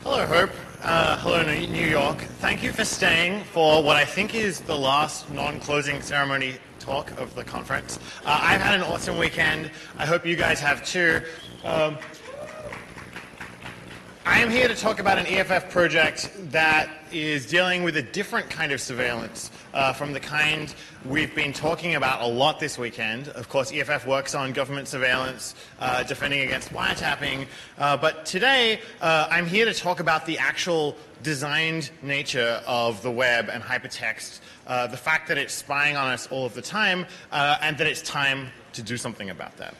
Hello, Hope. Hello, New York. Thank you for staying for what I think is the last non-closing ceremony talk of the conference. I've had an awesome weekend. I hope you guys have too. I am here to talk about an EFF project that is dealing with a different kind of surveillance from the kind we've been talking about a lot this weekend. Of course, EFF works on government surveillance, defending against wiretapping. But today, I'm here to talk about the actual designed nature of the web and hypertext, the fact that it's spying on us all of the time, and that it's time to do something about that.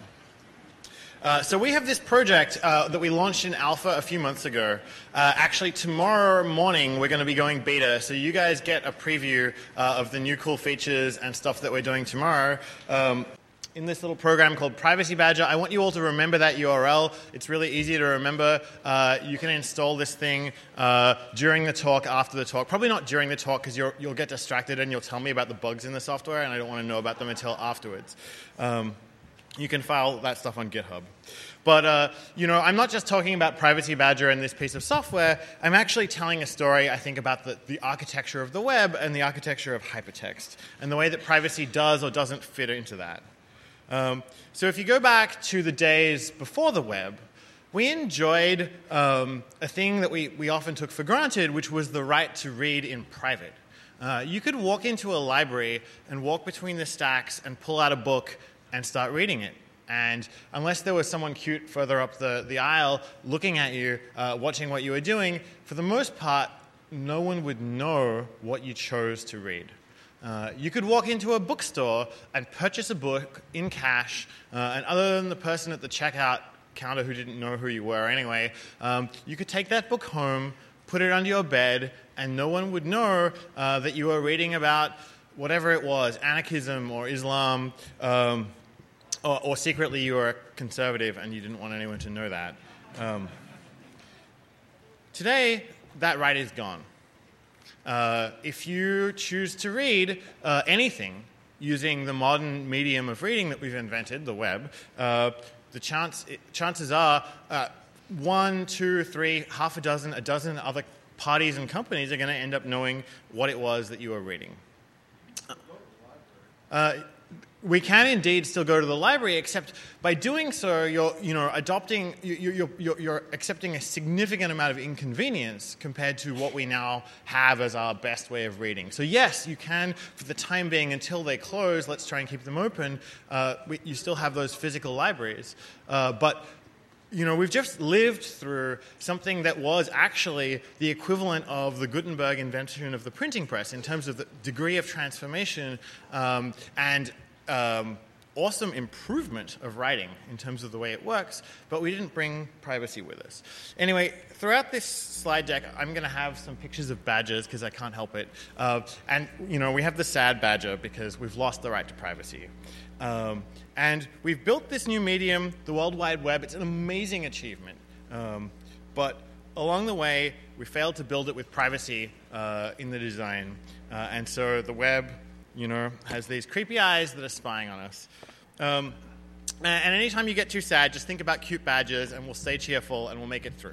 So we have this project that we launched in alpha a few months ago. Actually, tomorrow morning we're going to be going beta, so you guys get a preview of the new cool features and stuff that we're doing tomorrow. In this little program called Privacy Badger, I want you all to remember that URL. It's really easy to remember. You can install this thing during the talk, after the talk. Probably not during the talk because you'll get distracted and you'll tell me about the bugs in the software, and I don't want to know about them until afterwards. You can file that stuff on GitHub. But, I'm not just talking about Privacy Badger and this piece of software. I'm actually telling a story, I think, about the architecture of the web and the architecture of hypertext and the way that privacy does or doesn't fit into that. So if you go back to the days before the web, we enjoyed a thing that we often took for granted, which was the right to read in private. You could walk into a library and walk between the stacks and pull out a book and start reading it. And unless there was someone cute further up the aisle looking at you, watching what you were doing, for the most part, no one would know what you chose to read. You could walk into a bookstore and purchase a book in cash, and other than the person at the checkout counter who didn't know who you were anyway, you could take that book home, put it under your bed, and no one would know that you were reading about whatever it was, anarchism or Islam, or secretly you were a conservative and you didn't want anyone to know that. Today, that right is gone. If you choose to read anything using the modern medium of reading that we've invented, the web, the chances are 1, 2, 3, half a dozen other parties and companies are going to end up knowing what it was that you were reading. We can indeed still go to the library, except by doing so, you're accepting a significant amount of inconvenience compared to what we now have as our best way of reading. So yes, you can, for the time being, until they close, let's try and keep them open, you still have those physical libraries. But we've just lived through something that was actually the equivalent of the Gutenberg invention of the printing press in terms of the degree of transformation and awesome improvement of writing in terms of the way it works, but we didn't bring privacy with us. Anyway, throughout this slide deck, I'm going to have some pictures of badgers because I can't help it. And we have the sad badger because we've lost the right to privacy. And we've built this new medium, the World Wide Web. It's an amazing achievement. But along the way, we failed to build it with privacy in the design. And so the web, has these creepy eyes that are spying on us. And anytime you get too sad, just think about cute badgers, and we'll stay cheerful, and we'll make it through.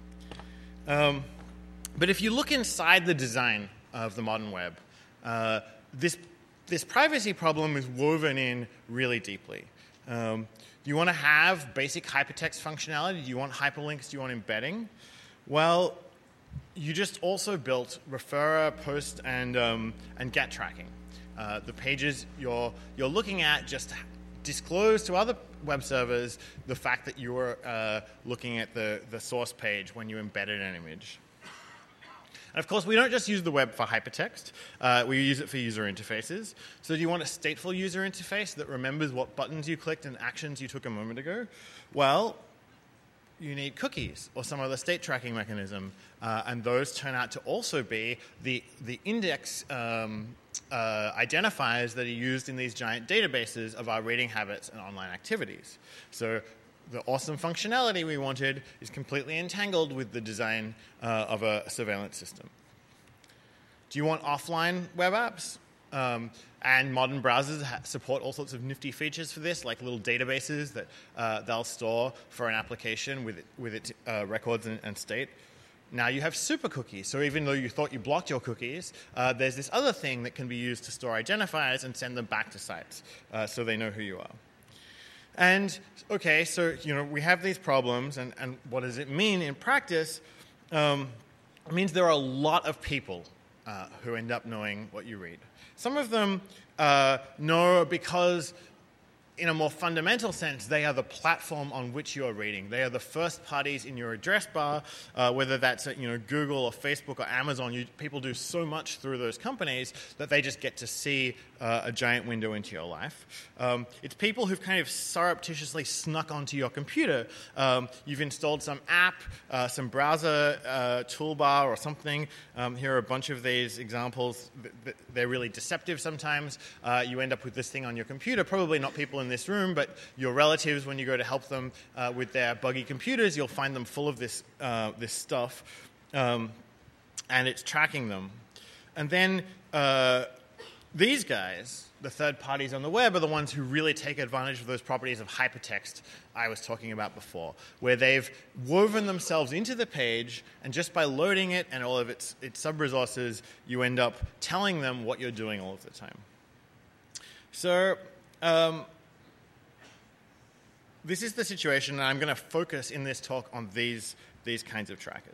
But if you look inside the design of the modern web, this privacy problem is woven in really deeply. Do you want to have basic hypertext functionality? Do you want hyperlinks? Do you want embedding? Well, you just also built referrer, post, and get tracking. The pages you're looking at just disclose to other web servers the fact that you were looking at the source page when you embedded an image. And of course, we don't just use the web for hypertext. We use it for user interfaces. So do you want a stateful user interface that remembers what buttons you clicked and actions you took a moment ago? Well, you need cookies or some other state tracking mechanism. And those turn out to also be the index identifiers that are used in these giant databases of our reading habits and online activities. So the awesome functionality we wanted is completely entangled with the design of a surveillance system. Do you want offline web apps? And modern browsers support all sorts of nifty features for this, like little databases that they'll store for an application with its records and state. now you have super cookies. So even though you thought you blocked your cookies, there's this other thing that can be used to store identifiers and send them back to sites so they know who you are. And, okay, so we have these problems, and what does it mean in practice? It means there are a lot of people who end up knowing what you read. Some of them know because, in a more fundamental sense, they are the platform on which you are reading. They are the first parties in your address bar, whether that's at Google or Facebook or Amazon. People do so much through those companies that they just get to see a giant window into your life. It's people who've kind of surreptitiously snuck onto your computer. You've installed some app, some browser toolbar or something. Here are a bunch of these examples. They're really deceptive sometimes. You end up with this thing on your computer, probably not people in this room, but your relatives, when you go to help them with their buggy computers, you'll find them full of this stuff, and it's tracking them. And then these guys, the third parties on the web, are the ones who really take advantage of those properties of hypertext I was talking about before, where they've woven themselves into the page, and just by loading it and all of its sub-resources, you end up telling them what you're doing all of the time. So this is the situation, and I'm going to focus in this talk on these kinds of trackers.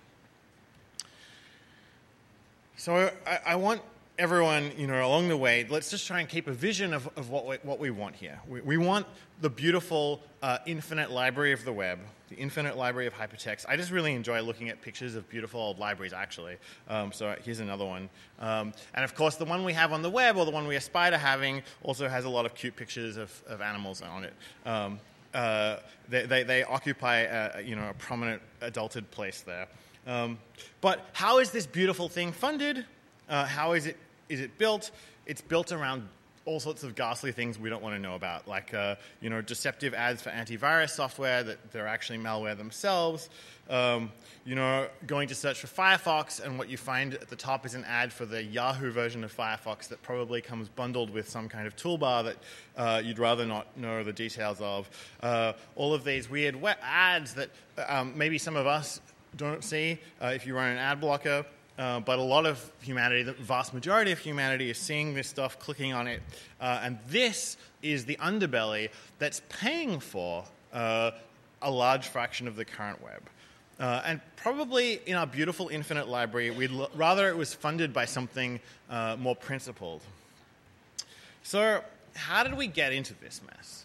So I want everyone, along the way, let's just try and keep a vision of what we want here. We want the beautiful infinite library of the web, the infinite library of hypertext. I just really enjoy looking at pictures of beautiful old libraries, actually. So here's another one. And of course, the one we have on the web, or the one we aspire to having, also has a lot of cute pictures of animals on it. They occupy a prominent adulted place there. But how is this beautiful thing funded? How is it built? It's built around all sorts of ghastly things we don't want to know about, like deceptive ads for antivirus software that they're actually malware themselves. Going to search for Firefox, and what you find at the top is an ad for the Yahoo version of Firefox that probably comes bundled with some kind of toolbar that you'd rather not know the details of. All of these weird ads that maybe some of us don't see if you run an ad blocker. But a lot of humanity, the vast majority of humanity, is seeing this stuff, clicking on it. And this is the underbelly that's paying for a large fraction of the current web. And probably in our beautiful infinite library, we'd rather it was funded by something more principled. So how did we get into this mess?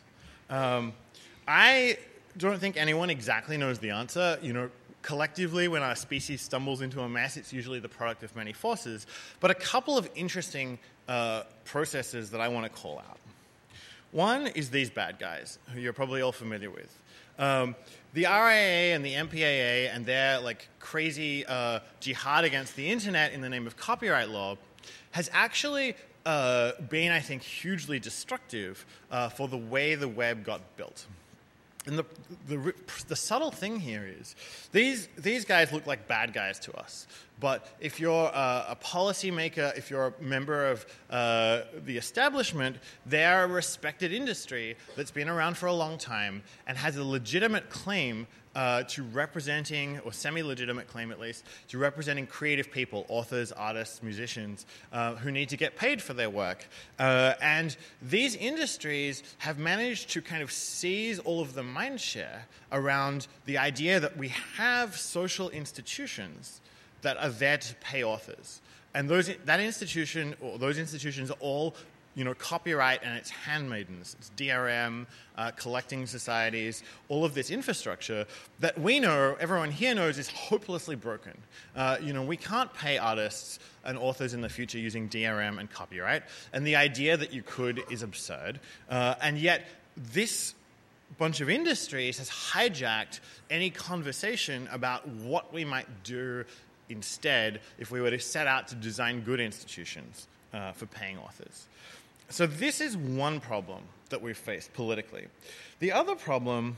I don't think anyone exactly knows the answer. Collectively, when our species stumbles into a mess, it's usually the product of many forces. But a couple of interesting processes that I want to call out. One is these bad guys, who you're probably all familiar with. The RIAA and the MPAA and their crazy jihad against the internet in the name of copyright law has actually been, I think, hugely destructive for the way the web got built. And the subtle thing here is these guys look like bad guys to us. But if you're a policymaker, if you're a member of the establishment, they're a respected industry that's been around for a long time and has a legitimate claim to representing, or semi-legitimate claim at least, to representing creative people, authors, artists, musicians, who need to get paid for their work. And these industries have managed to kind of seize all of the mindshare around the idea that we have social institutions that are there to pay authors. And those institutions are all copyright and its handmaidens. It's DRM, collecting societies, all of this infrastructure that we know, everyone here knows, is hopelessly broken. We can't pay artists and authors in the future using DRM and copyright, and the idea that you could is absurd. And yet, this bunch of industries has hijacked any conversation about what we might do instead if we were to set out to design good institutions for paying authors. So this is one problem that we've faced politically. The other problem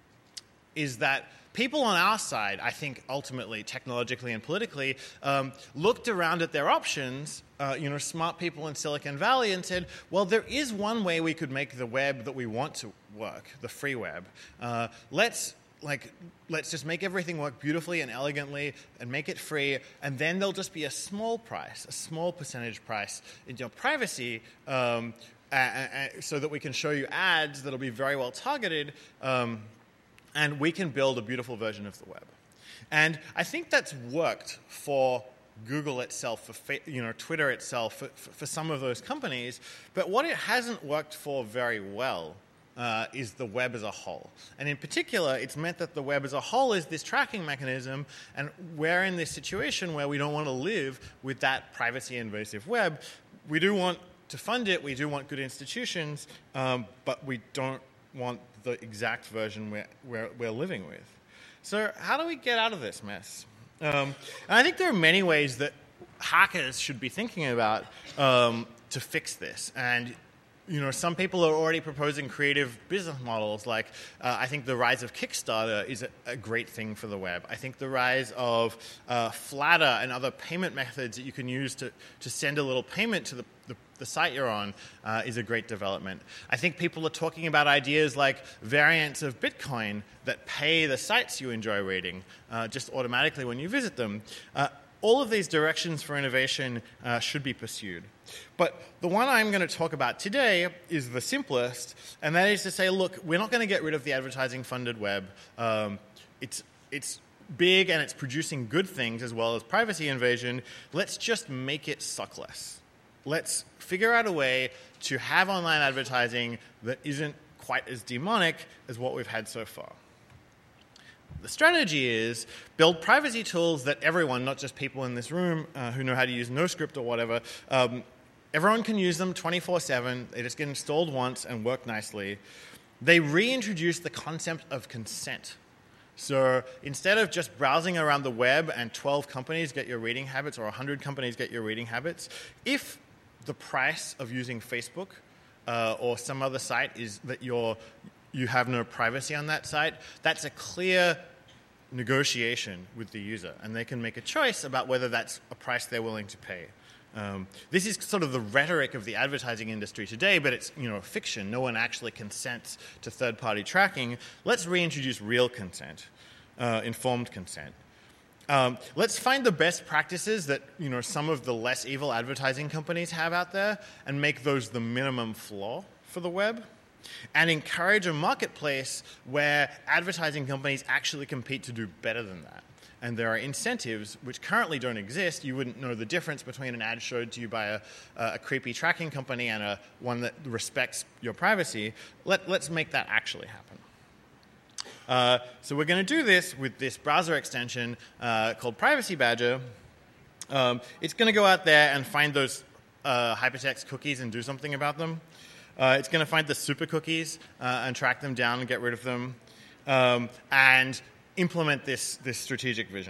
is that people on our side, I think ultimately, technologically and politically, looked around at their options, smart people in Silicon Valley, and said, well, there is one way we could make the web that we want to work, the free web. Let's like, let's just make everything work beautifully and elegantly and make it free, and then there'll just be a small price, a small percentage price in your privacy, so that we can show you ads that'll be very well targeted, and we can build a beautiful version of the web. And I think that's worked for Google itself, for Twitter itself, for some of those companies. But what it hasn't worked for very well is the web as a whole. And in particular, it's meant that the web as a whole is this tracking mechanism, and we're in this situation where we don't want to live with that privacy-invasive web. We do want to fund it, we do want good institutions, but we don't want the exact version we're living with. So how do we get out of this mess? And I think there are many ways that hackers should be thinking about to fix this. And some people are already proposing creative business models. Like, I think the rise of Kickstarter is a great thing for the web. I think the rise of Flatter and other payment methods that you can use to send a little payment to the site you're on is a great development. I think people are talking about ideas like variants of Bitcoin that pay the sites you enjoy reading just automatically when you visit them. All of these directions for innovation should be pursued. But the one I'm going to talk about today is the simplest, and that is to say, look, we're not going to get rid of the advertising-funded web. It's big and it's producing good things as well as privacy invasion. Let's just make it suck less. Let's figure out a way to have online advertising that isn't quite as demonic as what we've had so far. The strategy is build privacy tools that everyone, not just people in this room who know how to use NoScript or whatever, everyone can use them 24/7. They just get installed once and work nicely. They reintroduce the concept of consent. So instead of just browsing around the web and 12 companies get your reading habits or 100 companies get your reading habits, if the price of using Facebook or some other site is that you have no privacy on that site, that's a clear negotiation with the user, and they can make a choice about whether that's a price they're willing to pay. This is sort of the rhetoric of the advertising industry today, but it's fiction. No one actually consents to third-party tracking. Let's reintroduce real consent, informed consent. Let's find the best practices that some of the less evil advertising companies have out there and make those the minimum floor for the web, and encourage a marketplace where advertising companies actually compete to do better than that. And there are incentives which currently don't exist. You wouldn't know the difference between an ad showed to you by a creepy tracking company and one that respects your privacy. Let's make that actually happen. So we're going to do this with this browser extension called Privacy Badger. It's going to go out there and find those hypertext cookies and do something about them. It's going to find the super cookies and track them down and get rid of them, and implement this strategic vision.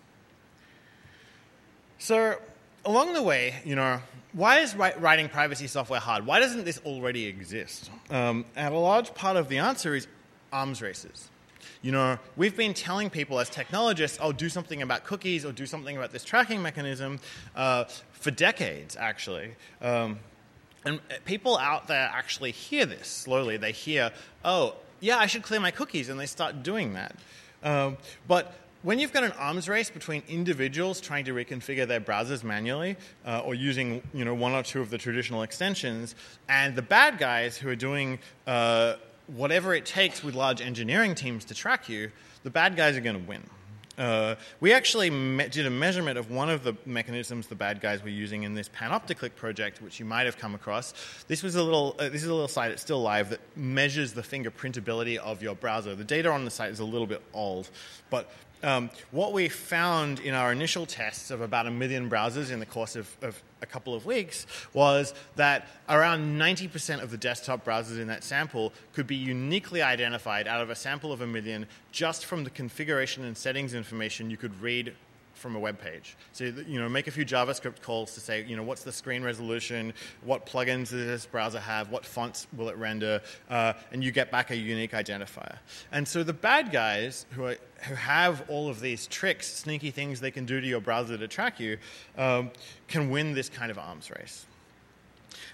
So along the way, why is writing privacy software hard? Why doesn't this already exist? And a large part of the answer is arms races. We've been telling people as technologists, do something about cookies or do something about this tracking mechanism for decades, actually. And people out there actually hear this slowly. They hear, yeah, I should clear my cookies, and they start doing that. But when you've got an arms race between individuals trying to reconfigure their browsers manually or using one or two of the traditional extensions, and the bad guys who are doing whatever it takes with large engineering teams to track you, the bad guys are going to win. We actually did a measurement of one of the mechanisms the bad guys were using in this Panopticlick project, which you might have come across. This is a little site, it's still live, that measures the fingerprintability of your browser. The data on the site is a little bit old, but what we found in our initial tests of about 1 million browsers in the course of a couple of weeks was that around 90% of the desktop browsers in that sample could be uniquely identified out of a sample of 1 million just from the configuration and settings information you could read from a web page. So, make a few JavaScript calls to say, what's the screen resolution, what plugins does this browser have, what fonts will it render, and you get back a unique identifier. And so the bad guys who have all of these tricks, sneaky things they can do to your browser to track you, can win this kind of arms race.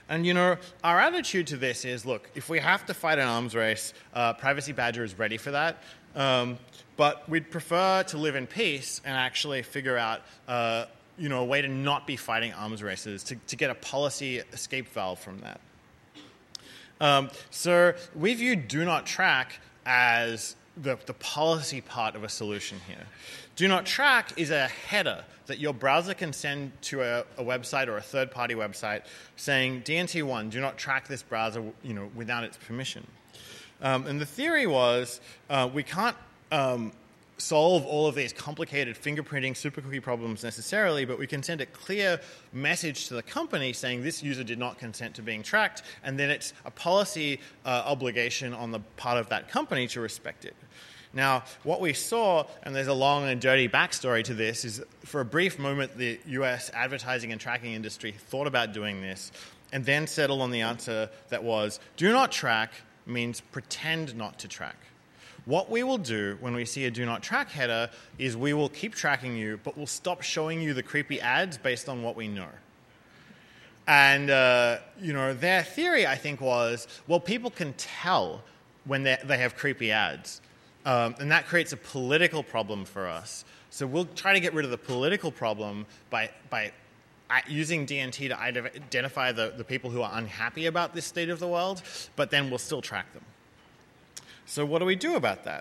And, our attitude to this is, look, if we have to fight an arms race, Privacy Badger is ready for that. But we'd prefer to live in peace and actually figure out, a way to not be fighting arms races, to get a policy escape valve from that. So we view Do Not Track as the policy part of a solution here. Do Not Track is a header that your browser can send to a website or a third-party website saying, DNT1, do not track this browser without its permission. And the theory was we can't solve all of these complicated fingerprinting supercookie problems necessarily, but we can send a clear message to the company saying this user did not consent to being tracked, and then it's a policy obligation on the part of that company to respect it. Now, what we saw, and there's a long and dirty backstory to this, is for a brief moment the US advertising and tracking industry thought about doing this and then settled on the answer that was, do not track means pretend not to track. What we will do when we see a do not track header is we will keep tracking you, but we'll stop showing you the creepy ads based on what we know. And, their theory, I think, was, well, people can tell when they have creepy ads. And that creates a political problem for us. So we'll try to get rid of the political problem by using DNT to identify the people who are unhappy about this state of the world, but then we'll still track them. So what do we do about that?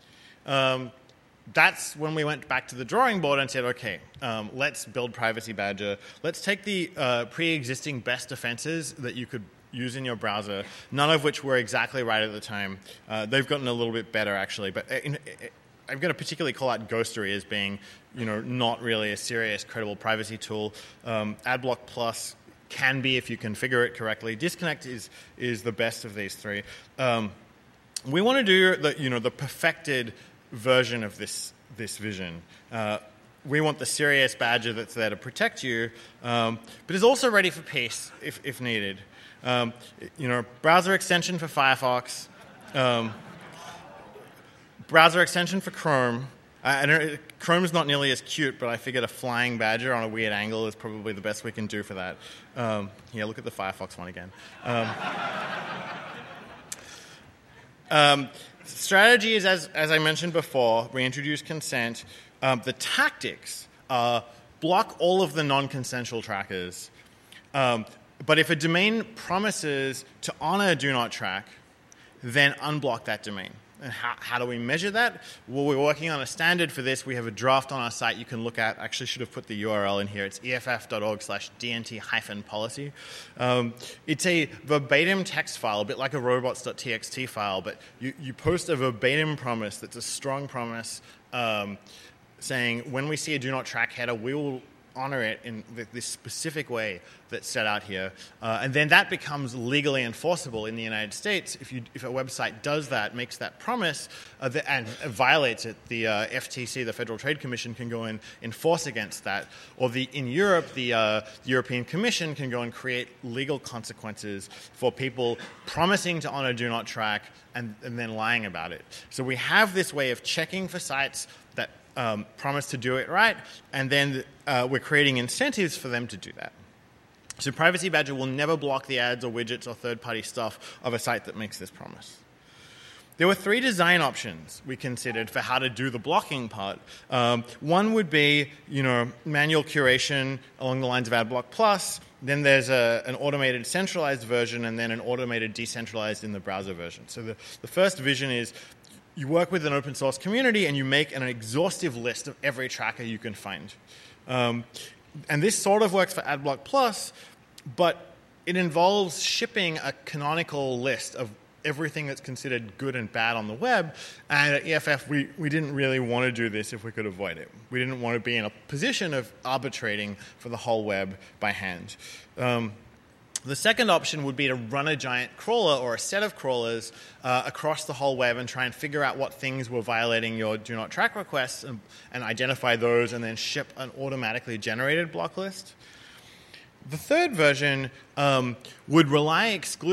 That's when we went back to the drawing board and said, okay, let's build Privacy Badger. Let's take the pre-existing best defenses that you could use in your browser, none of which were exactly right at the time. They've gotten a little bit better, actually. But I'm going to particularly call out Ghostery as being, not really a serious, credible privacy tool. AdBlock Plus can be if you configure it correctly. Disconnect is the best of these three. We want to do the perfected version of this vision. We want the serious badger that's there to protect you, but is also ready for peace if needed. Browser extension for Firefox, browser extension for Chrome. Chrome's not nearly as cute, but I figured a flying badger on a weird angle is probably the best we can do for that. Look at the Firefox one again. Strategy is, as I mentioned before, reintroduce consent. The tactics are block all of the non-consensual trackers. But if a domain promises to honor do not track, then unblock that domain. And how do we measure that? Well, we're working on a standard for this. We have a draft on our site you can look at. Actually, should have put the URL in here. It's eff.org/dnt-policy. It's a verbatim text file, a bit like a robots.txt file, but you post a verbatim promise that's a strong promise saying, when we see a do not track header, we will honor it in this specific way that's set out here. And then that becomes legally enforceable in the United States. If a website does that, makes that promise, and violates it, the FTC, the Federal Trade Commission, can go and enforce against that. Or in Europe, the European Commission can go and create legal consequences for people promising to honor do not track and then lying about it. So we have this way of checking for sites that promise to do it right, and then we're creating incentives for them to do that. So Privacy Badger will never block the ads or widgets or third-party stuff of a site that makes this promise. There were 3 design options we considered for how to do the blocking part. One would be, manual curation along the lines of AdBlock Plus. Then there's an automated centralized version, and then an automated decentralized in the browser version. So the first vision is you work with an open source community and you make an exhaustive list of every tracker you can find. And this sort of works for AdBlock Plus, but it involves shipping a canonical list of everything that's considered good and bad on the web. And at EFF, we didn't really want to do this if we could avoid it. We didn't want to be in a position of arbitrating for the whole web by hand. The second option would be to run a giant crawler or a set of crawlers across the whole web and try and figure out what things were violating your do not track requests and identify those and then ship an automatically generated block list. The third version would rely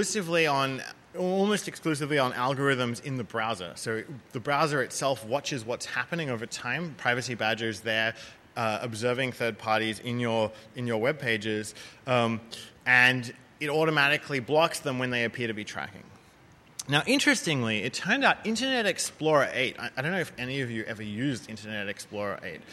almost exclusively on algorithms in the browser. So the browser itself watches what's happening over time. Privacy Badger is there observing third parties in your web pages. And it automatically blocks them when they appear to be tracking. Now, interestingly, it turned out Internet Explorer 8, I don't know if any of you ever used Internet Explorer 8.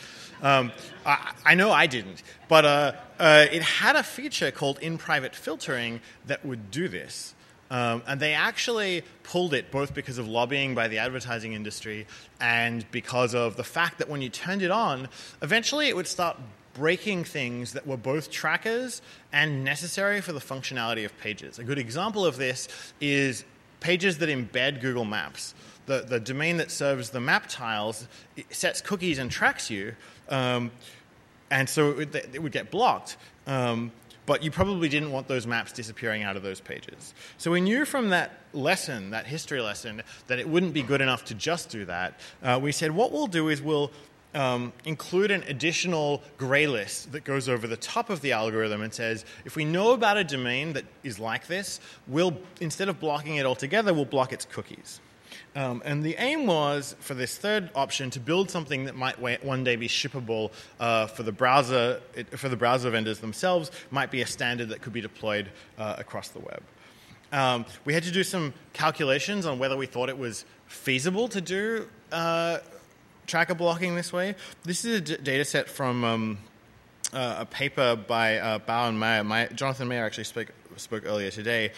I know I didn't, but it had a feature called in-private filtering that would do this. And they actually pulled it both because of lobbying by the advertising industry and because of the fact that when you turned it on, eventually it would start breaking things that were both trackers and necessary for the functionality of pages. A good example of this is pages that embed Google Maps. The domain that serves the map tiles sets cookies and tracks you, and so it would get blocked. But you probably didn't want those maps disappearing out of those pages. So we knew from that lesson, that history lesson, that it wouldn't be good enough to just do that. We said what we'll do is we'll include an additional gray list that goes over the top of the algorithm and says, if we know about a domain that is like this, we'll, instead of blocking it altogether, we'll block its cookies. And the aim was, for this third option, to build something that might one day be shippable for the browser vendors themselves, might be a standard that could be deployed across the web. We had to do some calculations on whether we thought it was feasible to do tracker blocking this way. This is a data set from a paper by Bao and Mayer. Jonathan Mayer actually spoke earlier today.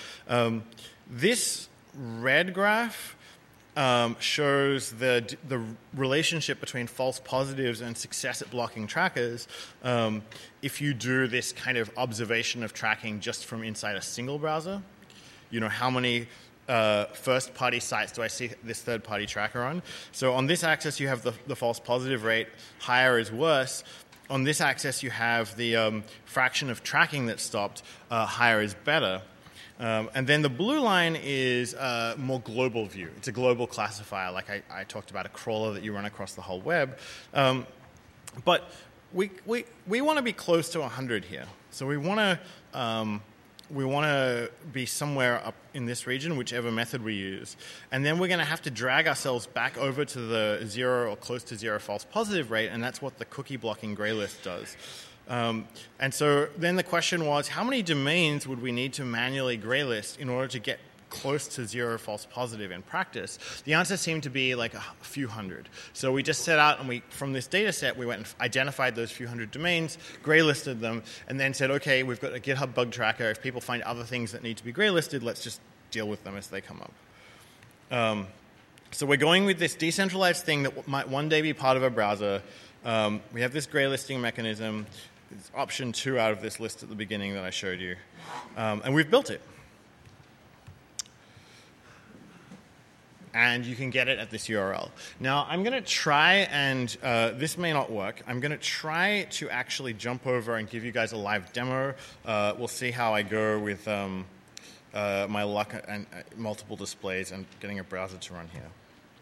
This red graph shows the relationship between false positives and success at blocking trackers if you do this kind of observation of tracking just from inside a single browser. You know, how many first-party sites do I see this third-party tracker on? So on this axis, you have the false positive rate. Higher is worse. On this axis, you have the fraction of tracking that's stopped. Higher is better. And then the blue line is a more global view. It's a global classifier, like I talked about, a crawler that you run across the whole web. But we want to be close to 100 here. So we want to be somewhere up in this region, whichever method we use. And then we're going to have to drag ourselves back over to the 0 or close to 0 false positive rate, and that's what the cookie blocking gray list does. And so then the question was, how many domains would we need to manually gray list in order to get close to 0 false positive in practice? The answer seemed to be like a few hundred. So we just set out, and from this data set, we went and identified those few hundred domains, gray listed them, and then said, okay, we've got a GitHub bug tracker. If people find other things that need to be gray listed, let's just deal with them as they come up. So we're going with this decentralized thing that might one day be part of a browser. We have this gray listing mechanism. It's option 2 out of this list at the beginning that I showed you. And we've built it. And you can get it at this URL. Now, I'm going to try, and this may not work, I'm going to try to actually jump over and give you guys a live demo. We'll see how I go with my luck and multiple displays and getting a browser to run here.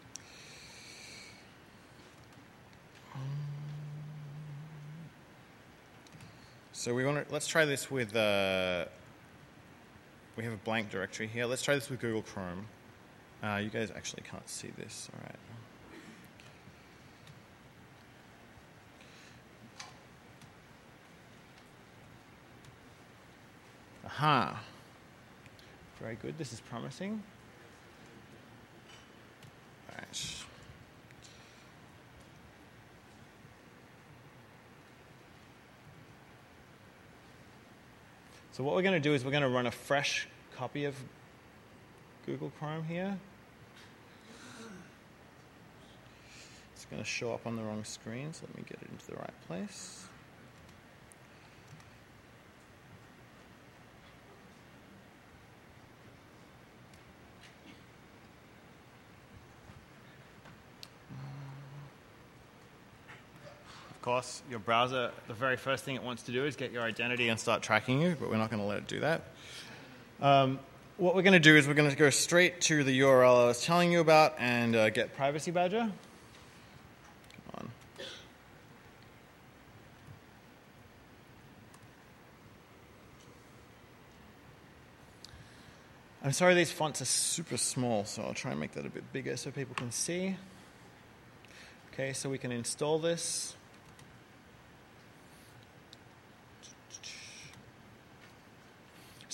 So let's try this with, we have a blank directory here. Let's try this with Google Chrome. You guys actually can't see this, all right. Aha. Very good, this is promising. All right. So what we're going to do is we're going to run a fresh copy of Google Chrome here. It's going to show up on the wrong screen, so let me get it into the right place. Of course, your browser, the very first thing it wants to do is get your identity and start tracking you, but we're not going to let it do that. What we're going to do is we're going to go straight to the URL I was telling you about and get Privacy Badger. Come on. I'm sorry these fonts are super small, so I'll try and make that a bit bigger so people can see. Okay, so we can install this.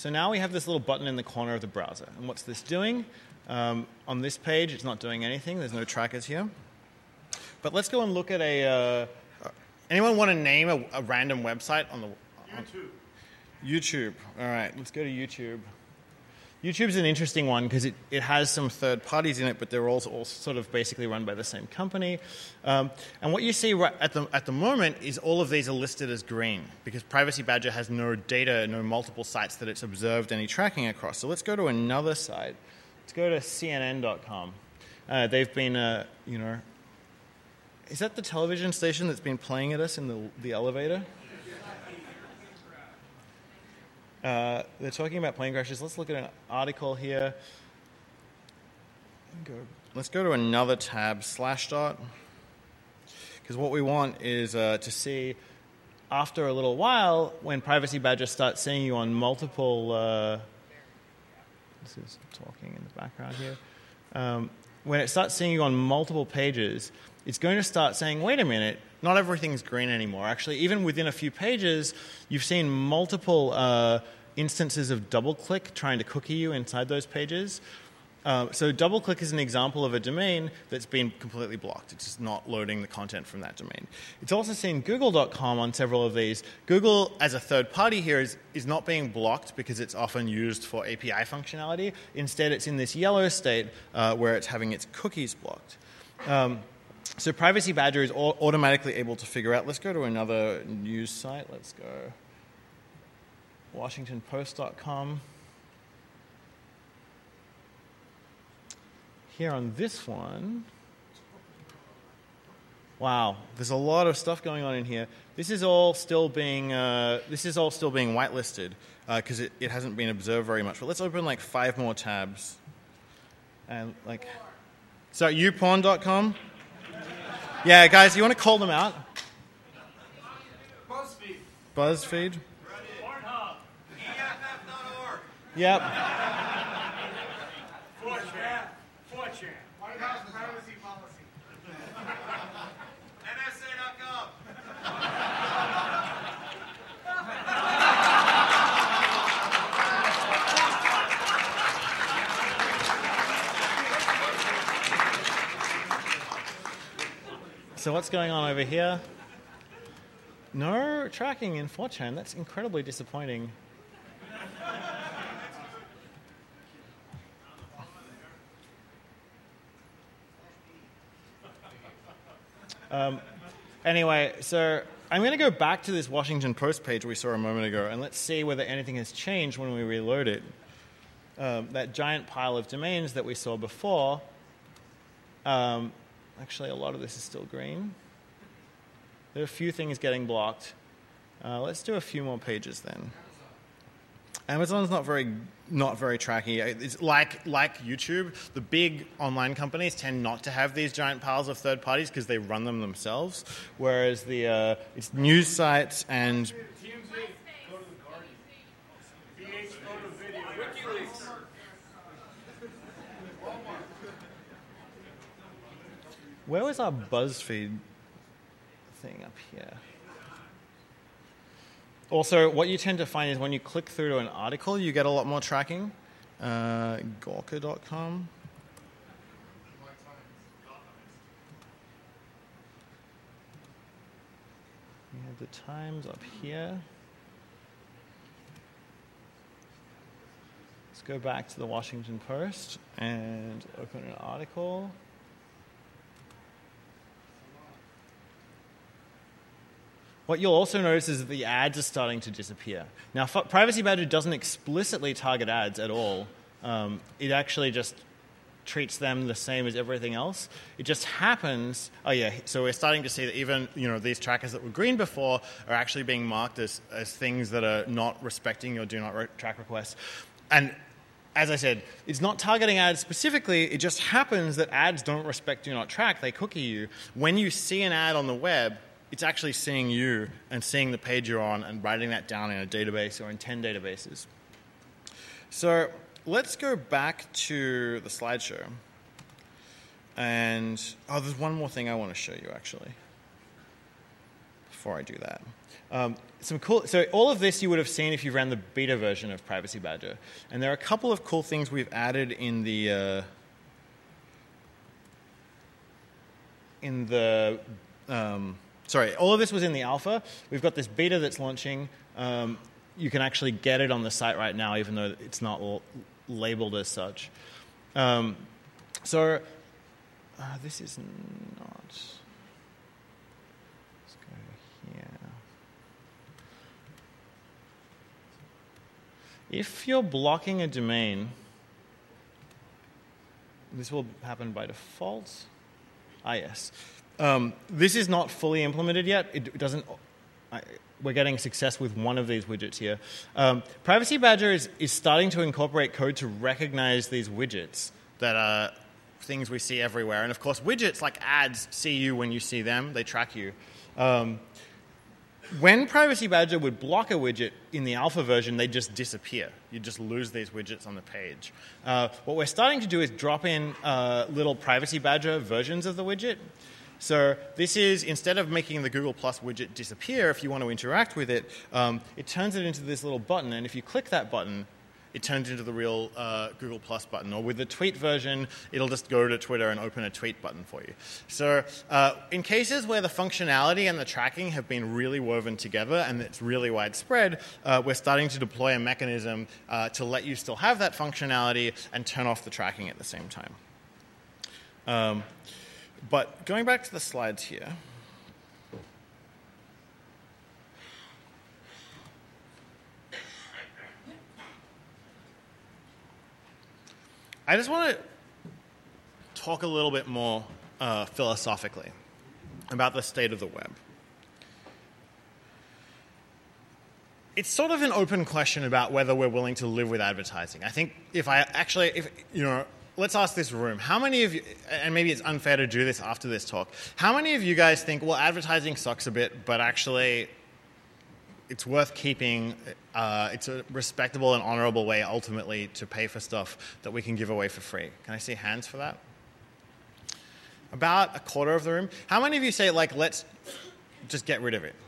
So now we have this little button in the corner of the browser. And what's this doing? On this page, it's not doing anything. There's no trackers here. But let's go and look at anyone want to name a random website on the... YouTube. All right, let's go to YouTube. YouTube's an interesting one because it has some third parties in it, but they're all sort of basically run by the same company. And what you see right at the moment is all of these are listed as green because Privacy Badger has no data, no multiple sites that it's observed any tracking across. So let's go to another site. Let's go to CNN.com. They've been, is that the television station that's been playing at us in the elevator? They're talking about plane crashes. Let's look at an article here. Let's go to another tab, Slashdot, because what we want is to see, after a little while, when Privacy Badger starts seeing you on multiple... this is talking in the background here. When it starts seeing you on multiple pages, it's going to start saying, wait a minute, not everything's green anymore. Actually, even within a few pages, you've seen multiple instances of DoubleClick trying to cookie you inside those pages. So DoubleClick is an example of a domain that's been completely blocked. It's just not loading the content from that domain. It's also seen Google.com on several of these. Google, as a third party here, is not being blocked because it's often used for API functionality. Instead, it's in this yellow state where it's having its cookies blocked. So Privacy Badger is automatically able to figure out. Let's go to another news site. Let's go WashingtonPost.com. Here on this one, wow, there's a lot of stuff going on in here. This is all still being whitelisted because it hasn't been observed very much. But let's open like 5 more tabs. And so YouPorn.com. Yeah, guys, you want to call them out? BuzzFeed. Pornhub. EFF.org. Yep. 4chan. White House privacy policy. NSA.gov. So what's going on over here? No tracking in 4chan. That's incredibly disappointing. Anyway, so I'm going to go back to this Washington Post page we saw a moment ago, and let's see whether anything has changed when we reload it. That giant pile of domains that we saw before, actually a lot of this is still green. There are a few things getting blocked. Let's do a few more pages then. Amazon's not very tracky. It's like YouTube. The big online companies tend not to have these giant piles of third parties because they run them themselves. Whereas it's news sites and TMZ, go to the Guardian. BH, go to video. WikiLeaks. where was our BuzzFeed thing up here? Also, what you tend to find is when you click through to an article, you get a lot more tracking. Gawker.com. We have the Times up here. Let's go back to the Washington Post and open an article. What you'll also notice is that the ads are starting to disappear. Now, Privacy Badger doesn't explicitly target ads at all. It actually just treats them the same as everything else. It just happens. Oh yeah, so we're starting to see that even these trackers that were green before are actually being marked as things that are not respecting your do not track requests. And as I said, it's not targeting ads specifically. It just happens that ads don't respect do not track. They cookie you. When you see an ad on the web, it's actually seeing you and seeing the page you're on and writing that down in a database or in 10 databases. So let's go back to the slideshow. And, there's one more thing I want to show you, actually. before I do that. So all of this you would have seen if you ran the beta version of Privacy Badger. And there are a couple of cool things we've added in the all of this was in the alpha. We've got this beta that's launching. You can actually get it on the site right now, even though it's not labeled as such. This is not. Let's go here. If you're blocking a domain, this will happen by default. Yes. This is not fully implemented yet. It doesn't. We're getting success with one of these widgets here. Privacy Badger is starting to incorporate code to recognize these widgets that are things we see everywhere. And of course, widgets like ads see you when you see them. They track you. When Privacy Badger would block a widget in the alpha version, they just disappear. You just lose these widgets on the page. What we're starting to do is drop in little Privacy Badger versions of the widget. So this is, instead of making the Google Plus widget disappear, if you want to interact with it, it turns it into this little button. And if you click that button, it turns into the real Google Plus button. Or with the tweet version, it'll just go to Twitter and open a tweet button for you. So in cases where the functionality and the tracking have been really woven together and it's really widespread, we're starting to deploy a mechanism to let you still have that functionality and turn off the tracking at the same time. But going back to the slides here. I just want to talk a little bit more philosophically about the state of the web. It's sort of an open question about whether we're willing to live with advertising. I think let's ask this room. How many of you, and maybe it's unfair to do this after this talk, how many of you guys think, well, advertising sucks a bit, but actually it's worth keeping, it's a respectable and honorable way ultimately to pay for stuff that we can give away for free? Can I see hands for that? About a quarter of the room. How many of you say, let's just get rid of it?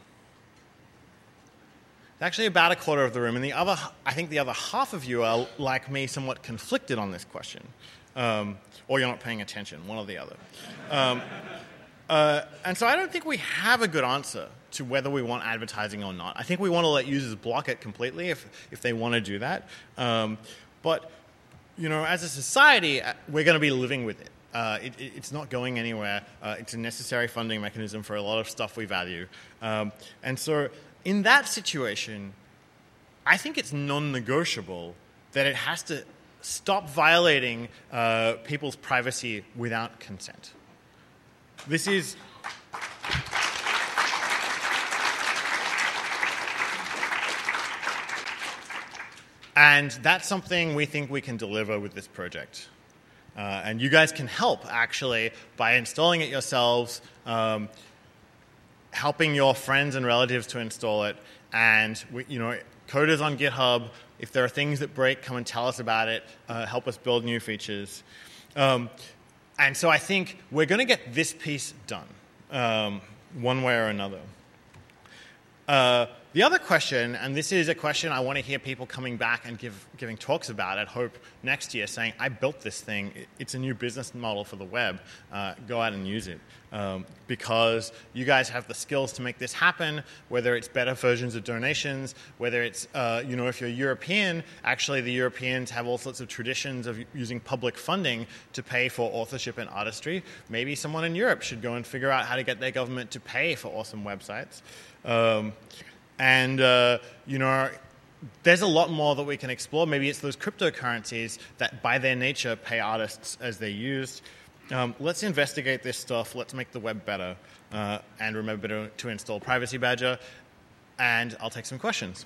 It's actually about a quarter of the room. And I think the other half of you are, like me, somewhat conflicted on this question. Or you're not paying attention, one or the other. And so I don't think we have a good answer to whether we want advertising or not. I think we want to let users block it completely if they want to do that. But as a society, we're going to be living with it. It's not going anywhere. It's a necessary funding mechanism for a lot of stuff we value. And so in that situation, I think it's non-negotiable that it has to stop violating people's privacy without consent. This is... And that's something we think we can deliver with this project. And you guys can help, actually, by installing it yourselves, helping your friends and relatives to install it. And code is on GitHub. If there are things that break, come and tell us about it. Help us build new features. And so I think we're going to get this piece done, one way or another. The other question, and this is a question I want to hear people coming back and giving talks about at Hope next year, saying, I built this thing. It's a new business model for the web. Go out and use it. Because you guys have the skills to make this happen, whether it's better versions of donations, whether it's, if you're European, actually the Europeans have all sorts of traditions of using public funding to pay for authorship and artistry. Maybe someone in Europe should go and figure out how to get their government to pay for awesome websites. There's a lot more that we can explore. Maybe it's those cryptocurrencies that, by their nature, pay artists as they're used. Let's investigate this stuff. Let's make the web better. And remember to install Privacy Badger. And I'll take some questions.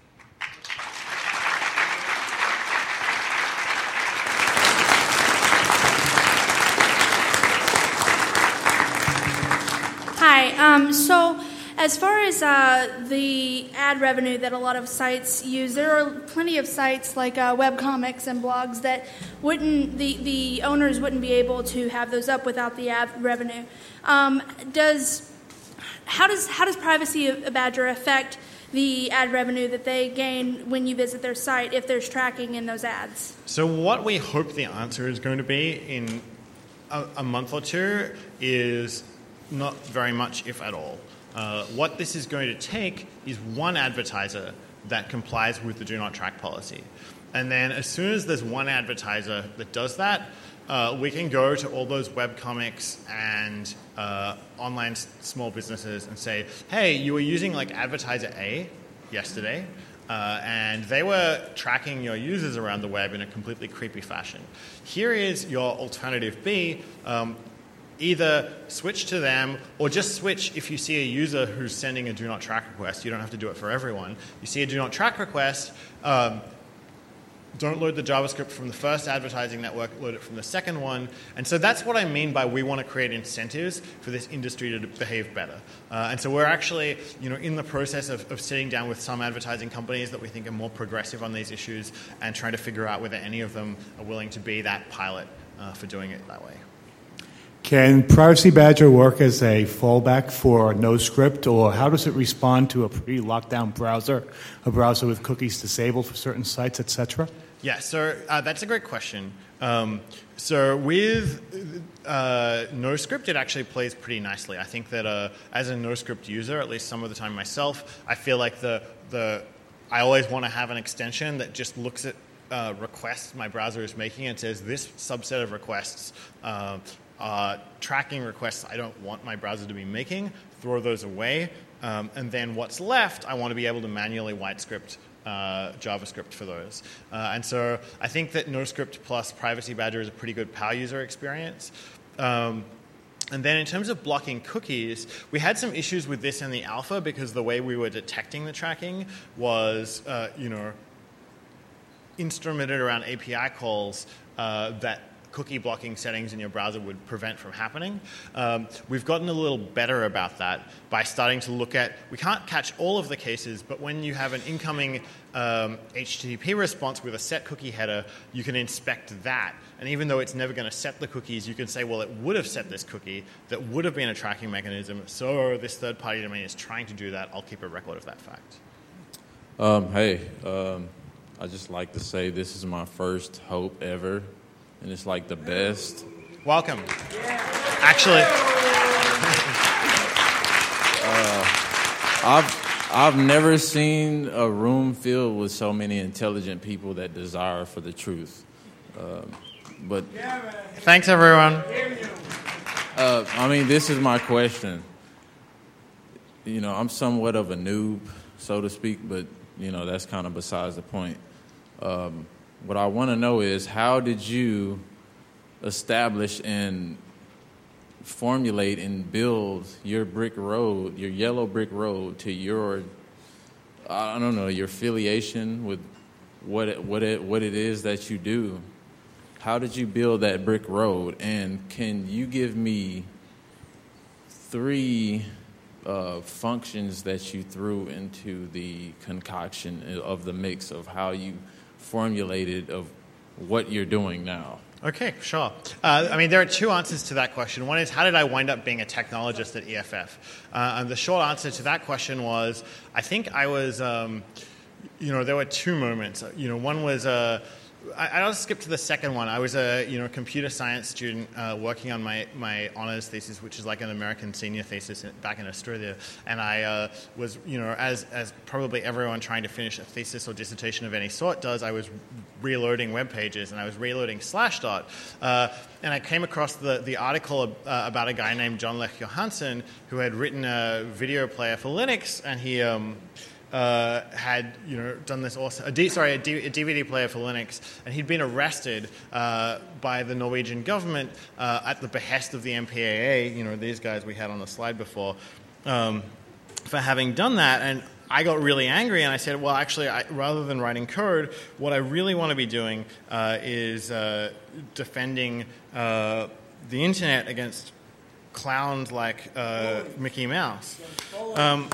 Hi. So as far as the ad revenue that a lot of sites use, there are plenty of sites like webcomics and blogs that the owners wouldn't be able to have those up without the ad revenue. Does how does Privacy Badger affect the ad revenue that they gain when you visit their site if there's tracking in those ads? So what we hope the answer is going to be in a month or two is not very much, if at all. What this is going to take is one advertiser that complies with the do not track policy. And then as soon as there's one advertiser that does that, we can go to all those webcomics and online small businesses and say, hey, you were using like advertiser A yesterday, and they were tracking your users around the web in a completely creepy fashion. Here is your alternative B. Either switch to them or just switch if you see a user who's sending a do not track request. You don't have to do it for everyone. You see a do not track request, don't load the JavaScript from the first advertising network, load it from the second one. And so that's what I mean by we want to create incentives for this industry to behave better. And so we're actually in the process of sitting down with some advertising companies that we think are more progressive on these issues and trying to figure out whether any of them are willing to be that pilot for doing it that way. Can Privacy Badger work as a fallback for NoScript, or how does it respond to a pre-lockdown browser, a browser with cookies disabled for certain sites, etc.? Yeah, so that's a great question. So with NoScript, it actually plays pretty nicely. I think that as a NoScript user, at least some of the time myself, I feel like I always want to have an extension that just looks at requests my browser is making and says this subset of requests tracking requests I don't want my browser to be making, throw those away, and then what's left, I want to be able to manually white script JavaScript for those. And so I think that NoScript plus Privacy Badger is a pretty good PAL user experience. And then in terms of blocking cookies, we had some issues with this in the alpha because the way we were detecting the tracking was, instrumented around API calls that cookie blocking settings in your browser would prevent from happening. We've gotten a little better about that by starting to look at, we can't catch all of the cases, but when you have an incoming HTTP response with a set cookie header, you can inspect that. And even though it's never going to set the cookies, you can say, well, it would have set this cookie, that would have been a tracking mechanism, so this third-party domain is trying to do that. I'll keep a record of that fact. I just like to say this is my first Hope ever. And it's like the best. Welcome. Actually, I've never seen a room filled with so many intelligent people that desire for the truth. But thanks, everyone. This is my question. I'm somewhat of a noob, so to speak, but that's kind of besides the point. What I want to know is, how did you establish and formulate and build your brick road, your yellow brick road, to your, your affiliation with what it is that you do? How did you build that brick road? And can you give me 3 functions that you threw into the concoction of the mix of how you formulated of what you're doing now? Okay, sure. There are 2 answers to that question. One is, how did I wind up being a technologist at EFF? And the short answer to that question was, I think I was, there were 2 moments. One was, I'll skip to the second one. I was a computer science student working on my honors thesis, which is like an American senior thesis back in Australia. And I was, as probably everyone trying to finish a thesis or dissertation of any sort does, I was reloading web pages, and I was reloading Slashdot. And I came across the article about a guy named John Lech Johansson who had written a video player for Linux, and he had done this also a DVD player for Linux, and he'd been arrested by the Norwegian government at the behest of the MPAA, these guys we had on the slide before, for having done that. And I got really angry, and I said, well, actually, rather than writing code, what I really want to be doing is defending the internet against clowns like Mickey Mouse.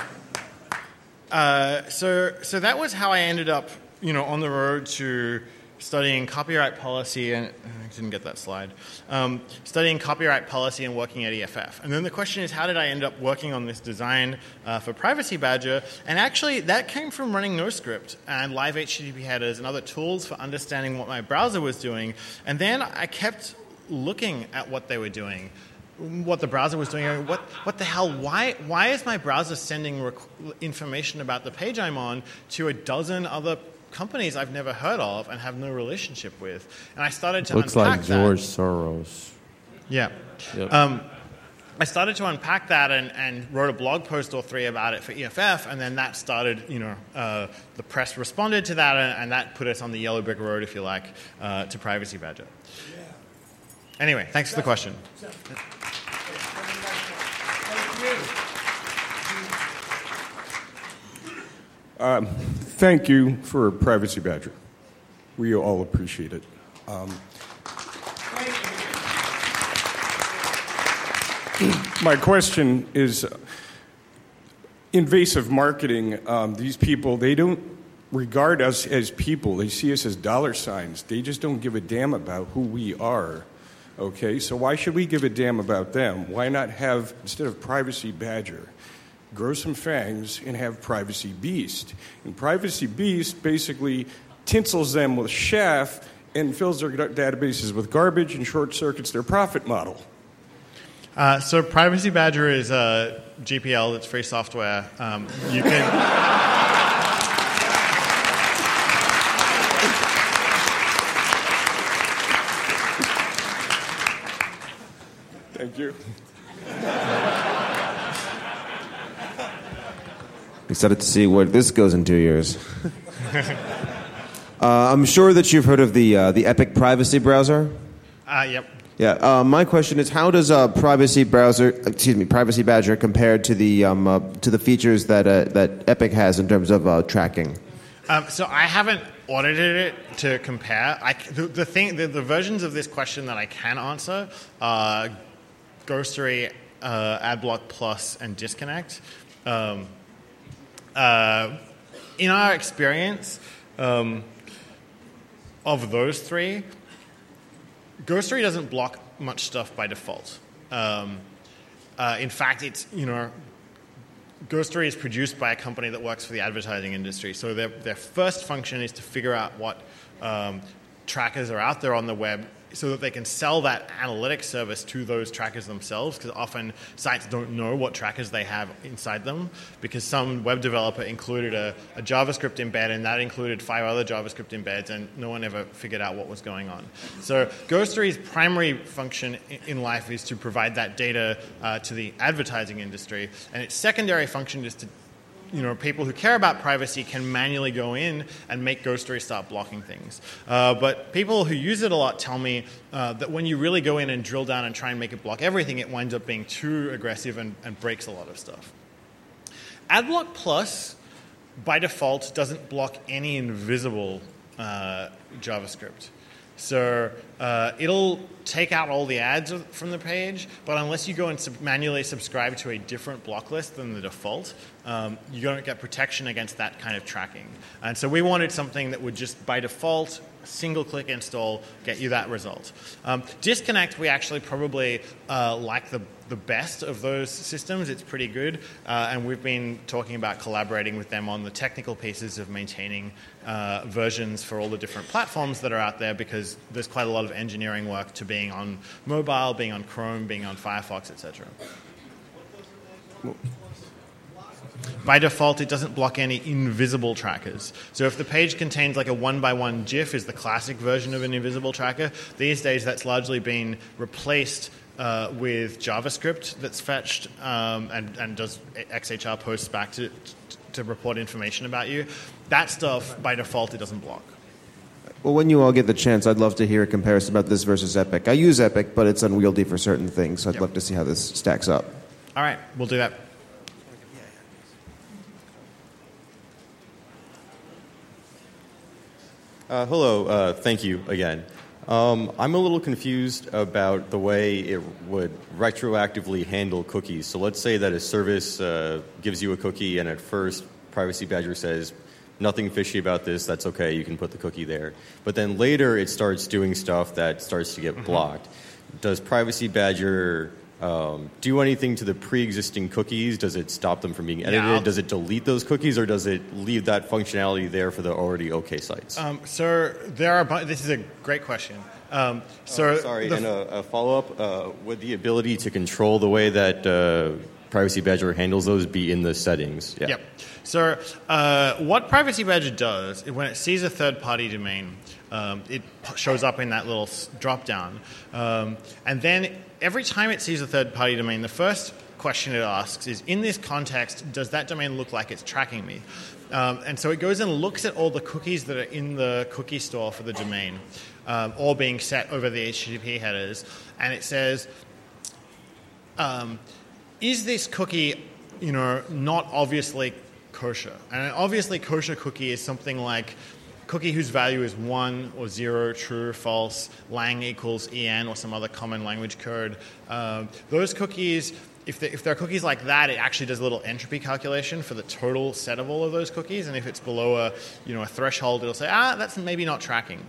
So that was how I ended up, on the road to studying copyright policy, and I didn't get that slide, studying copyright policy and working at EFF. And then the question is, how did I end up working on this design for Privacy Badger? And actually, that came from running NoScript and live HTTP headers and other tools for understanding what my browser was doing. And then I kept looking at what they were doing, what the browser was doing. What the hell? Why is my browser sending information about the page I'm on to a dozen other companies I've never heard of and have no relationship with? And I started to Looks unpack like George Soros. Yeah. Yep. I started to unpack that and wrote a blog post or 3 about it for EFF, and then that started, the press responded to that, and that put us on the yellow brick road, if you like, to Privacy Badger. Yeah. Anyway, thanks for the question. Thank you for Privacy Badger. We all appreciate it. My question is, invasive marketing, these people, they don't regard us as people. They see us as dollar signs. They just don't give a damn about who we are. Okay, so why should we give a damn about them? Why not have, instead of Privacy Badger, grow some fangs and have Privacy Beast? And Privacy Beast basically tinsels them with chaff and fills their databases with garbage and short circuits their profit model. So Privacy Badger is a GPL, it's free software. You can... Thank you. Excited to see where this goes in 2 years. I'm sure that you've heard of the Epic privacy browser. Yep. Yeah. My question is, how does Privacy Badger compare to the features that Epic has in terms of tracking? So I haven't audited it to compare. The versions of this question that I can answer are Ghostery, AdBlock Plus, and Disconnect. In our experience of those 3, Ghostery doesn't block much stuff by default. In fact, it's Ghostery is produced by a company that works for the advertising industry. So their first function is to figure out what trackers are out there on the web, so that they can sell that analytics service to those trackers themselves, because often sites don't know what trackers they have inside them, because some web developer included a JavaScript embed, and that included 5 other JavaScript embeds, and no one ever figured out what was going on. So Ghostery's primary function in life is to provide that data to the advertising industry, and its secondary function is to people who care about privacy can manually go in and make Ghostery start blocking things. But people who use it a lot tell me that when you really go in and drill down and try and make it block everything, it winds up being too aggressive and breaks a lot of stuff. AdBlock Plus, by default, doesn't block any invisible JavaScript. So it'll take out all the ads from the page, but unless you go and manually subscribe to a different block list than the default, you don't get protection against that kind of tracking. And so we wanted something that would just, by default, single-click install, get you that result. Disconnect, we actually probably like the best of those systems. It's pretty good, and we've been talking about collaborating with them on the technical pieces of maintaining versions for all the different platforms that are out there, because there's quite a lot of engineering work to being on mobile, being on Chrome, being on Firefox, etc. By default, it doesn't block any invisible trackers. So if the page contains like a 1x1 GIF, is the classic version of an invisible tracker. These days, that's largely been replaced with JavaScript that's fetched and does XHR posts back to report information about you. That stuff, by default, it doesn't block. Well, when you all get the chance, I'd love to hear a comparison about this versus Epic. I use Epic, but it's unwieldy for certain things, so I'd love to see how this stacks up. All right, we'll do that. Hello, thank you again. I'm a little confused about the way it would retroactively handle cookies. So let's say that a service gives you a cookie, and at first Privacy Badger says, nothing fishy about this, that's okay, you can put the cookie there. But then later it starts doing stuff that starts to get blocked. Does Privacy Badger do anything to the pre-existing cookies? Does it stop them from being edited? Does it delete those cookies, or does it leave that functionality there for the already okay sites? So there are. This is a great question. And a follow-up, would the ability to control the way that Privacy Badger handles those be in the settings? Yeah. Yep. So what Privacy Badger does, when it sees a third-party domain, it shows up in that little drop-down. And then every time it sees a third-party domain, the first question it asks is, in this context, does that domain look like it's tracking me? And so it goes and looks at all the cookies that are in the cookie store for the domain, all being set over the HTTP headers, and it says, is this cookie, not obviously kosher? And an obviously kosher cookie is something like cookie whose value is 1 or 0, true or false, lang equals en, or some other common language code. Those cookies, if they're cookies like that, it actually does a little entropy calculation for the total set of all of those cookies, and if it's below a threshold, it'll say, that's maybe not tracking.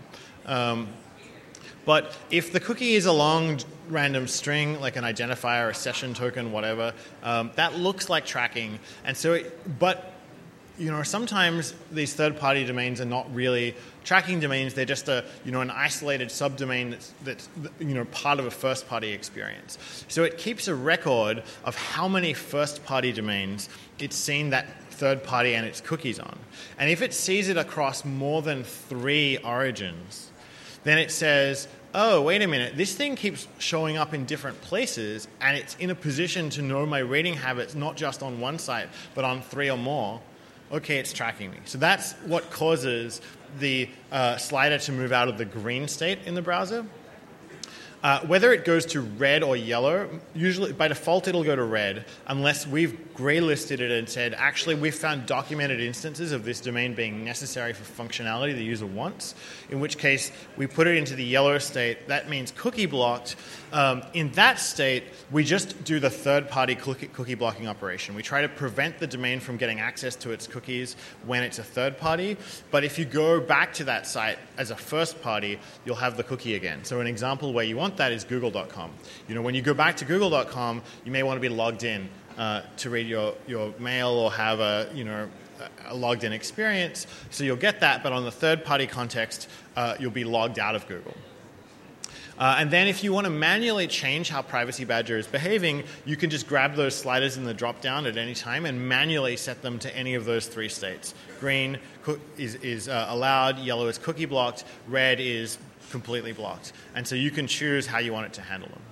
But if the cookie is a long random string, like an identifier, a session token, whatever, that looks like tracking. And so, sometimes these third-party domains are not really tracking domains. They're just an isolated subdomain that's part of a first-party experience. So it keeps a record of how many first-party domains it's seen that third-party and its cookies on. And if it sees it across more than 3 origins, then it says, oh, wait a minute, this thing keeps showing up in different places, and it's in a position to know my reading habits not just on one site, but on 3 or more. Okay, it's tracking me. So that's what causes the slider to move out of the green state in the browser. Whether it goes to red or yellow, usually by default it'll go to red, unless we've graylisted it and said, actually we've found documented instances of this domain being necessary for functionality the user wants, in which case we put it into the yellow state. That means cookie blocked. In that state, we just do the third-party cookie blocking operation. We try to prevent the domain from getting access to its cookies when it's a third party, but if you go back to that site as a first party, you'll have the cookie again. So an example where you want that is google.com. When you go back to google.com, you may want to be logged in to read your mail or have a logged in experience. So you'll get that, but on the third party context, you'll be logged out of Google. And then if you want to manually change how Privacy Badger is behaving, you can just grab those sliders in the drop-down at any time and manually set them to any of those 3 states. Green is allowed, yellow is cookie blocked, red is completely blocked. And so you can choose how you want it to handle them.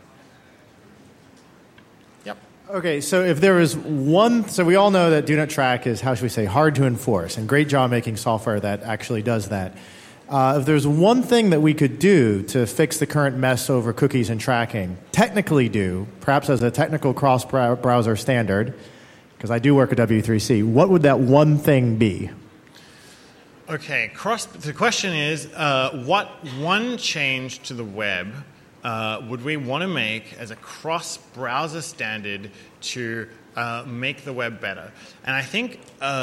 Yep. Okay, so if there is one, so we all know that Do Not Track is, how should we say, hard to enforce, and great job making software that actually does that. If there's one thing that we could do to fix the current mess over cookies and tracking, technically do, perhaps as a technical cross-browser standard, because I do work at W3C, what would that one thing be? Okay, the question is, what one change to the web would we want to make as a cross-browser standard to make the web better? And I think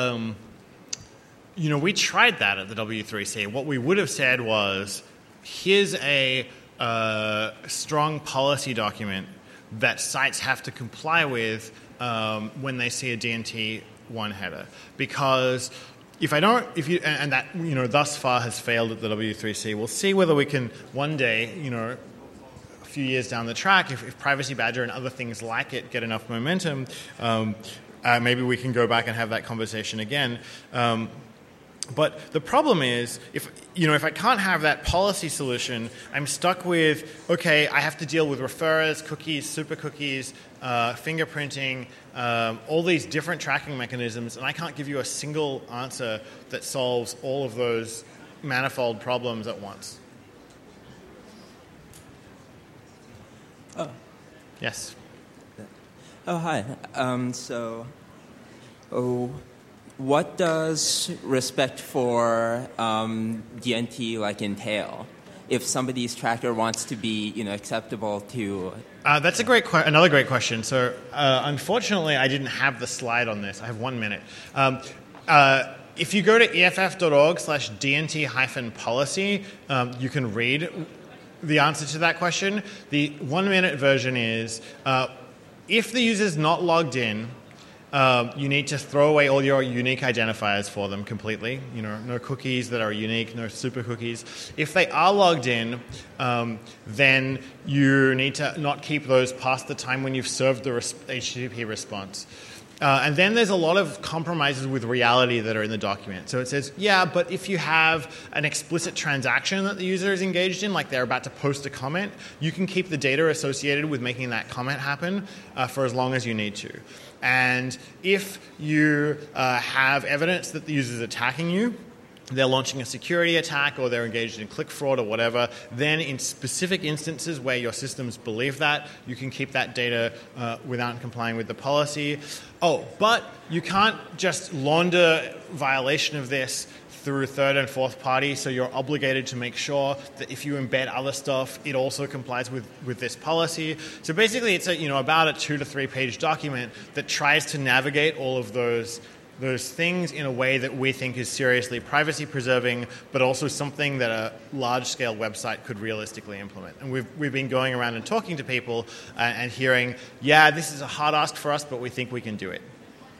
we tried that at the W3C. What we would have said was, here's a strong policy document that sites have to comply with when they see a DNT1 header. Because and that, thus far has failed at the W3C. We'll see whether we can one day, a few years down the track, if Privacy Badger and other things like it get enough momentum, maybe we can go back and have that conversation again. But the problem is, if I can't have that policy solution, I'm stuck with, okay, I have to deal with referrers, cookies, super cookies, fingerprinting, all these different tracking mechanisms, and I can't give you a single answer that solves all of those manifold problems at once. Oh. Yes. Oh, hi. What does respect for DNT entail? If somebody's tracker wants to be, acceptable to. That's another great question. So, unfortunately, I didn't have the slide on this. I have 1 minute. if you go to EFF.org/DNT-policy, you can read the answer to that question. The 1-minute version is, if the user's not logged in, you need to throw away all your unique identifiers for them completely. No cookies that are unique, no super cookies. If they are logged in, then you need to not keep those past the time when you've served the HTTP response. And then there's a lot of compromises with reality that are in the document. So it says, yeah, but if you have an explicit transaction that the user is engaged in, like they're about to post a comment, you can keep the data associated with making that comment happen for as long as you need to. And if you have evidence that the user is attacking you, they're launching a security attack or they're engaged in click fraud or whatever, then in specific instances where your systems believe that, you can keep that data without complying with the policy. Oh, but you can't just launder violation of this through third and fourth party, so you're obligated to make sure that if you embed other stuff, it also complies with this policy. So basically it's about a 2 to 3 page document that tries to navigate all of those things in a way that we think is seriously privacy preserving, but also something that a large-scale website could realistically implement. And we've been going around and talking to people and hearing, yeah, this is a hard ask for us, but we think we can do it.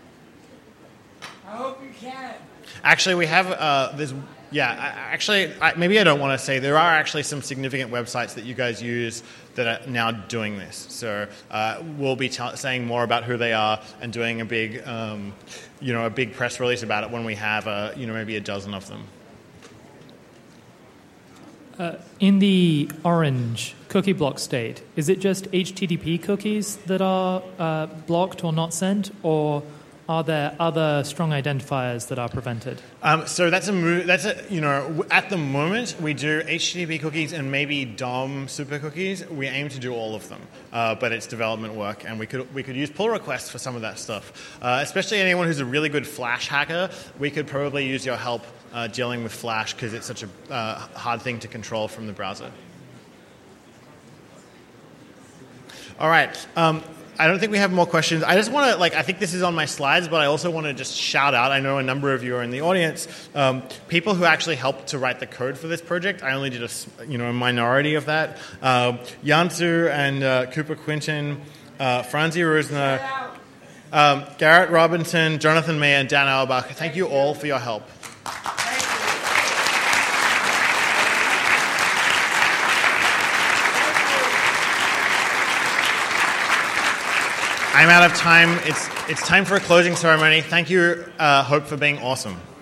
I hope you can. Actually, we have maybe I don't want to say, there are actually some significant websites that you guys use that are now doing this. So we'll be saying more about who they are and doing a big press release about it when we have maybe a dozen of them. In the orange cookie block state, is it just HTTP cookies that are blocked or not sent, or are there other strong identifiers that are prevented? So at the moment we do HTTP cookies and maybe DOM super cookies. We aim to do all of them, but it's development work, and we could use pull requests for some of that stuff. Especially anyone who's a really good Flash hacker, we could probably use your help dealing with Flash because it's such a hard thing to control from the browser. All right. I don't think we have more questions. I just want to, I think this is on my slides, but I also want to just shout out, I know a number of you are in the audience, people who actually helped to write the code for this project. I only did a minority of that. Jansu and Cooper Quinton, Franzi Rusner, Garrett Robinson, Jonathan May, and Dan Auerbach. Thank you all for your help. I'm out of time. It's time for a closing ceremony. Thank you, Hope, for being awesome.